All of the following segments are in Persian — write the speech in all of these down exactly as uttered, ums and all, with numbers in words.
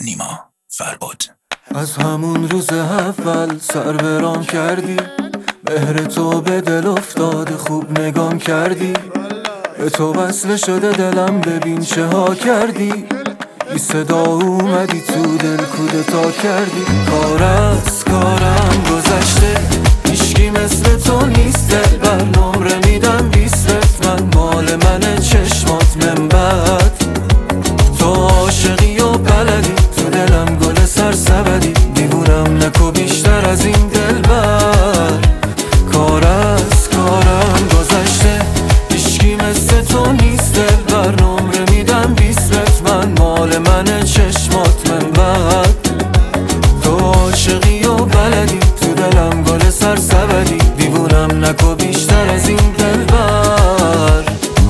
نیما فرباد. از همون روز اول سر برام کردی، مهر تو به دل افتاده خوب نگام کردی، به تو وصل شده دلم ببین چه ها کردی، بی صدا اومدی تو دل کودتا کردی. کار از کارم گذشته هیچکی مثل تو نیست، دلبر نمره میدم بیست، من مال من چشمات من بعد تو عاشقی و بلدی، تو دلم گل سرسبدی، دیوونم نکو بیشتر از این دلبر. کار از کارم گذشته هیچکی مثل تو نیست، دلبر نمره میدم بیست، من مال من چشمات من بعد تو عاشقی و بلدی، تو دلم گل سرسبدی، دیوونم نکو بیشتر از این دلبر.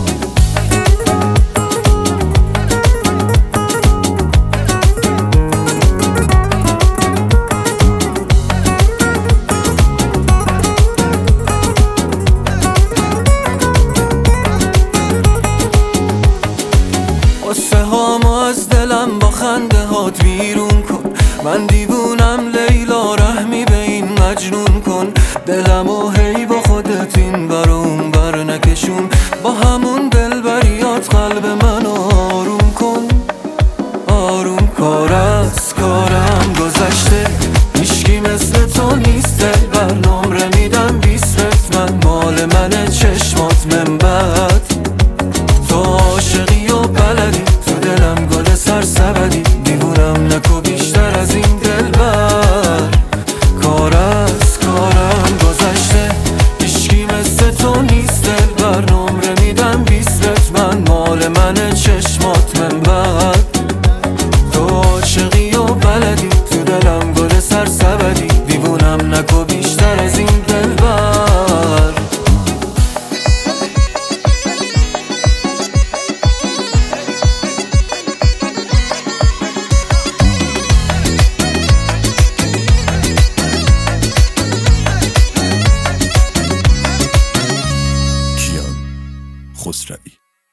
قصه هامو از دلم با خنده هات بیرون کن، من دیوونم لیلا رحمی به این مجنون کن، دلمو هی با خودت این بر اون بر نکشون، با همون دلبریات قلب منو آروم کن آروم. کار از کارم گذشته هیچکی مثل تو نیست، دلبر نمره میدم بیست، من مال من چشمات من بعد تو عاشقی و بلدی، تو دلم گل سرسبدی، دیوونم نکو بیشتر از این دلبر. کار از کارم گذشته هیچکی مثل تو نیست، دلبر نمره میدم بیست، من مال من چشمات من بعد تو عاشقی و بلدی، تو دلم گل سرسبدی، دیوونم نکو